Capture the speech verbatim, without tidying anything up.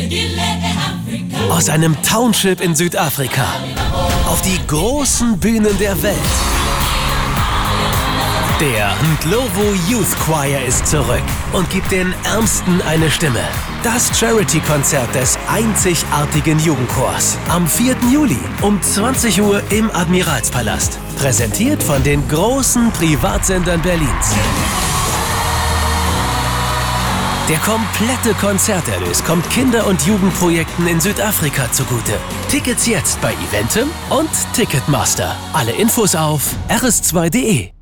Aus einem Township in Südafrika auf die großen Bühnen der Welt. Der Ndlovu Youth Choir ist zurück und gibt den Ärmsten eine Stimme. Das Charity-Konzert des einzigartigen Jugendchors am vierten Juli um zwanzig Uhr im Admiralspalast. Präsentiert von den großen Privatsendern Berlins. Der komplette Konzerterlös kommt Kinder- und Jugendprojekten in Südafrika zugute. Tickets jetzt bei Eventim und Ticketmaster. Alle Infos auf r s zwei punkt de.